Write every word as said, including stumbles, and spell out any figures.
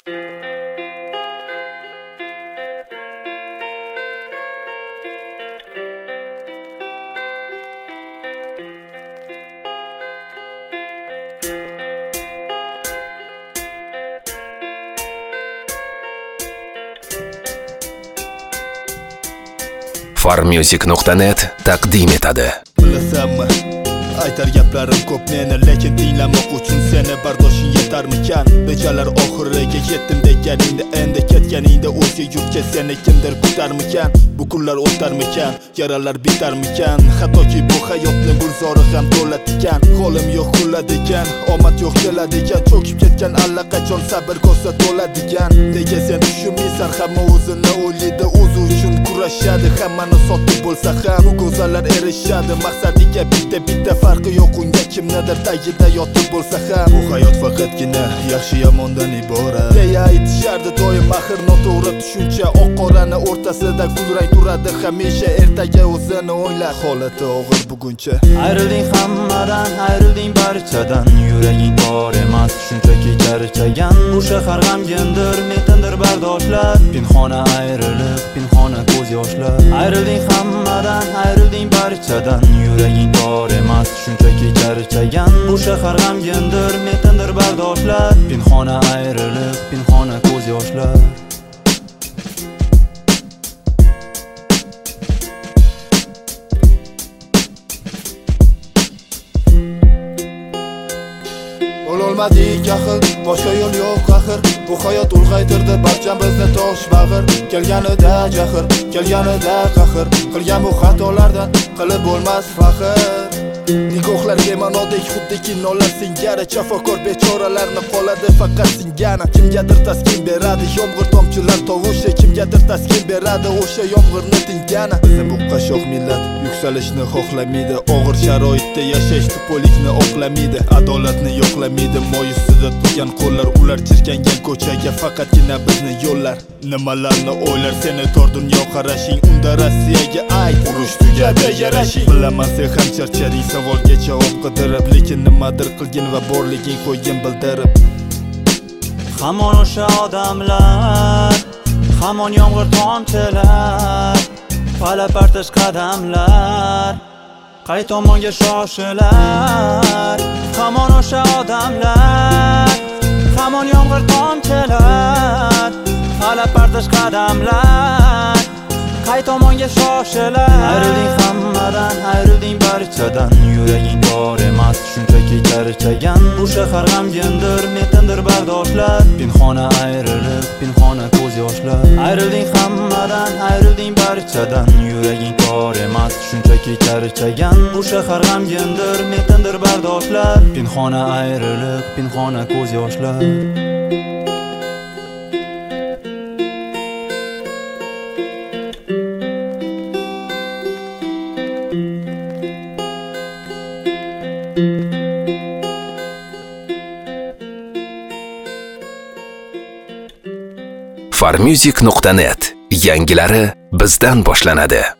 farmusic nuqta net taqdim etadi. Bilasanmi? Aytar gaplarim ko'p meni, lekin tinglamoq uchun seni bardoshing yetarmikan? Rejalar oxiriga yetdim deganingda, endi ketganingda o'zga yurtga seni kimdir kutarmikan? Bu kunlar o'tarmikan? Yaralar bitarmikan? Hattoki bu hayotni gulzori ham to'ladigan. Qo'lim yo'q quladigan, omad yo'q keladigan, cho'kib ketgan allaqachon sabr ko'sa to'ladigan. Nega sen tushunmaysan, hamma o'zini o'ylaydi, o'zi uchun kurashadi, hammani sotib bo'lsa ham bu go'zallar erishadi. Maqsadiga bitta bitta farqi yo'q, unga kimnidir tagida yotib bo'lsa ham. Bu hayot faqatgina yaxshi yomondan iborat deya aytishardi doim. Axir noto'g'ri tushuncha, oq qorani o'rtasida kulrang turadi hamisha. Ertaga o'zini o'ylab, holati og'ir buguncha. Ayrilding hammadan, ayrilding barchadan, yuraging bor emas, shunchaki charchagan. Bu shahar g'amgindir, metindir bardoshlar, pinhona ayriliq, pinhona ko'z yoshlar. Ayrilding hammadan, ayrilding barchadan, yuraging bor emas, shunchaki charchagan. Bu shahar g'amgindir, metindir bardoshlar, pinhona ayriliq, pinhona ko'z yoshlar. Olmadik axir, boshqa yo'l yo'q axir. Bu hayot ulg'aytirdi barchamizni tosh bag'ir. Kelganida jahr, kelganida qahr, qilgan bu xatolardan qilib bo'lmas faxr. Nikohlarga manodek xuddi kinolar singari, chafakor bechoralarni qoladi faqat singani. Kimgadir taskin beradi yomg'ir tomchilar tovushi, kimgadir taskin beradi o'sha yomg'irni tingani. Bizim bu qashoq millat yuksalishni xohlamaydi, og'ir sharoitda yashash tupolikni oqlamaydi, adolatni yo'qlamaydi. Moyusida turgan qo'llar, ular chirkangan ko'chaga faqatgina bizni yo'llar. Nimalarni o'ylar seni tor dunyo qarashing, unda Rossiyaga ayt, urush tugadi yarashing. Bilaman sen ham charchading savolga javob qidirib, lekin nimadir qilgin va borliging qo'ygin bildirib. Hamon o'sha odamlar, hamon yomg'ir tomchilar, pala-partish qadamlar, qay tomonga shoshilar. Hamon o'sha odamlar, hamon yomg'ir tomchilar, pala-partish qadamlar, qay tomonga shoshilar. Ayrilding hammadan, ayrilding barchadan, yuraging bor emas, shunchaki charchagan. Bu shahar g'amgindir, metindir bardoshlar, pinhona ayriliq, pinhona ko'z yoshlar. Ayrilding hammadan, ayrilding barchadan, yuraging bor emas, shunchaki charchagan. Bu shahar g'amgindir, metindir bardoshlar, pinhona ayriliq, pinhona ko'z yoshlar. farmusic nuqta net yangilari bizdan boshlanadi.